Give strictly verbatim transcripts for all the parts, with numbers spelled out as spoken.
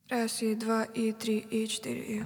Раз, и два, и три, и четыре, и...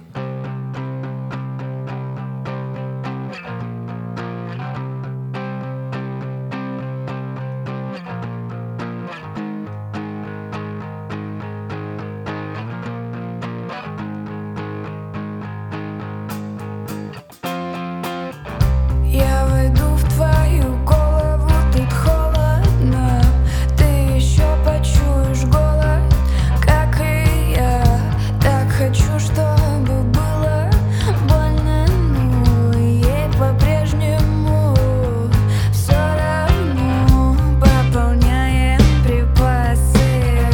Я войду в твою голову, тут холодно. Ты еще почуешь голод, как и я. Так хочу, чтобы было больно, но ей по-прежнему все равно. Пополняем припасы,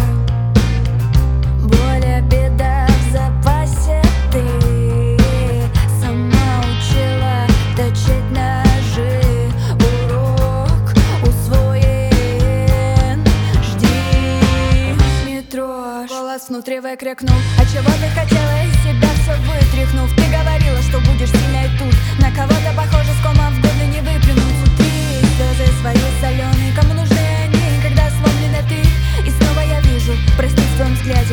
боль, обеда в запасе. Ты сама учила точить ножи, урок усвоен. Жди метро. Голос внутри выкрикнул: а чего ты хотела из себя все вытряхнув? Ты говорила, что будешь сильной тут. На кого-то похоже, с комом в горле не выплюнуть. Внутри слезы свои соленые. Кому нужны они, когда сломлена ты? И снова я вижу, прости в твоем взгляде